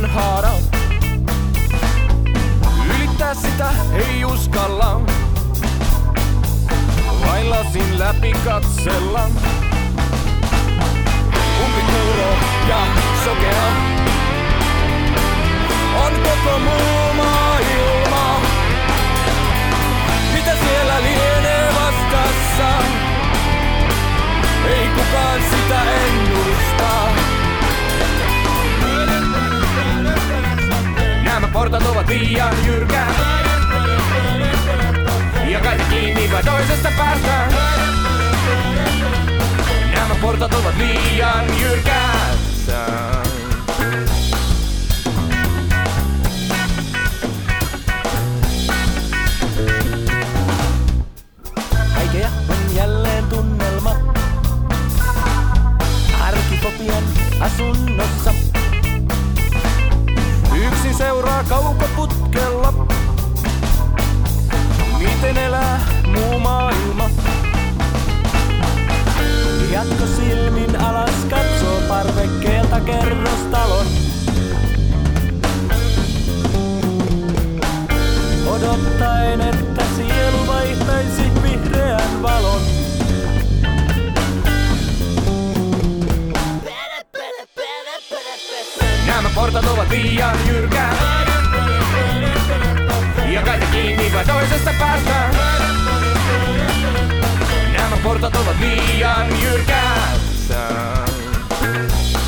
on haara. Ylittää sitä ei uskalla. Vain lasin läpi katsella. Umpikuuro ja sokea on koko muu maailma. Mitä siellä lienee vastassa? Ei kukaan sitä ennusta. Nämä portat ovat liian jyrkät. Ja kaikki kiinni vai toisesta päästä. Nämä portat ovat liian jyrkät. Häikeä on jälleen tunnelma. Arkifobian asunnossa. Yksin seuraa kaukoputkella. Miten elää muu maailma? Jatko silmin alas katsoo parvekkeelta kerrostalon. Odottaen, että sielu vaihtaisi vihreän valon. Nämä portat ovat liian jyrkät. Ja kaikki kiinni vai toisesta päästä. Nämä portat ovat liian jyrkät.